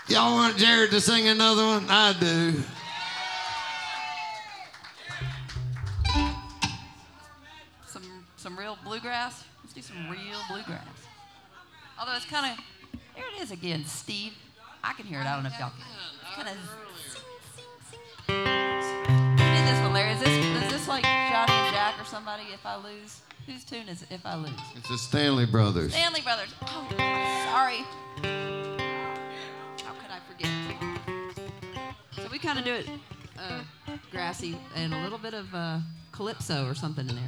Y'all want Jared to sing another one? I do. Some real bluegrass. Let's do some real bluegrass. Although it's kind of, there it is again, Steve. I can hear it. I don't know if y'all can. It's kind of sing. Who did this one, Larry? Is this like Johnny and Jack or somebody? If I Lose. Whose tune is If I Lose? It's the Stanley Brothers. Stanley Brothers. Oh, sorry. How could I forget? So we kind of do it grassy and a little bit of calypso or something in there.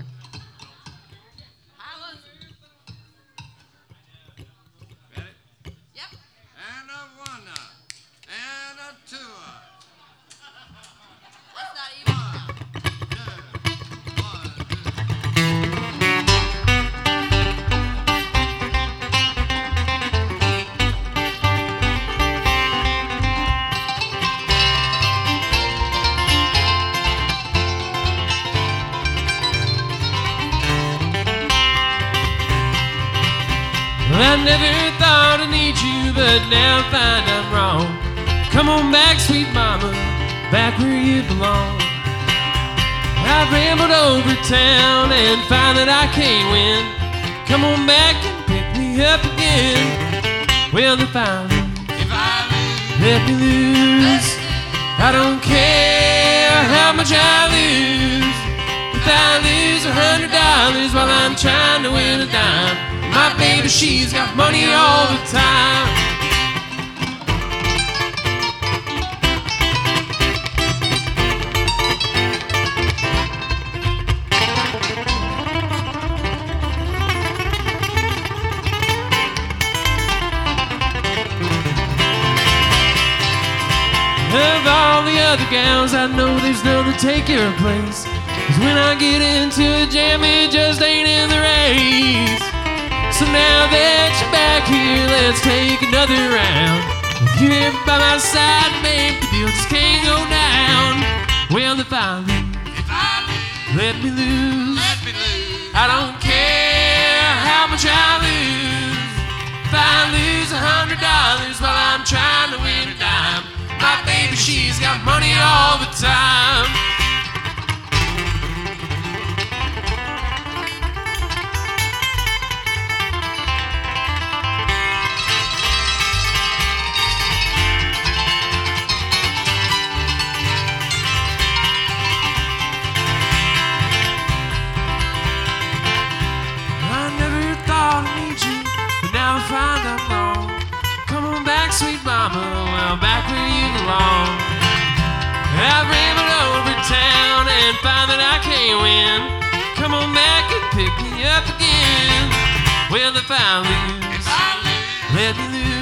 And a one, and a two. That's not even. Well, I never thought I'd need you, but now I find I'm wrong. Come on back, sweet mama, back where you belong. I've rambled over town and find that I can't win. Come on back and pick me up again. Well, if I lose, let me lose. I don't care how much I lose. If I lose $100 while I'm trying to win a dime, my baby, she's got money all the time. Of all the other gals, I know there's none to take your place. 'Cause when I get into a jam, it just ain't in the race. So now that you're back here, let's take another round. With you here by my side, babe, the deal just can't go down. Well, if I lose, let me lose. I don't care how much I lose. If I lose $100 while I'm trying to win a dime, my baby, she's got money all the time. Now I find I'm wrong. Come on back, sweet mama, well, back where you belong. I've rambled over town and find that I can't win. Come on back and pick me up again. Well, if I lose, let me lose.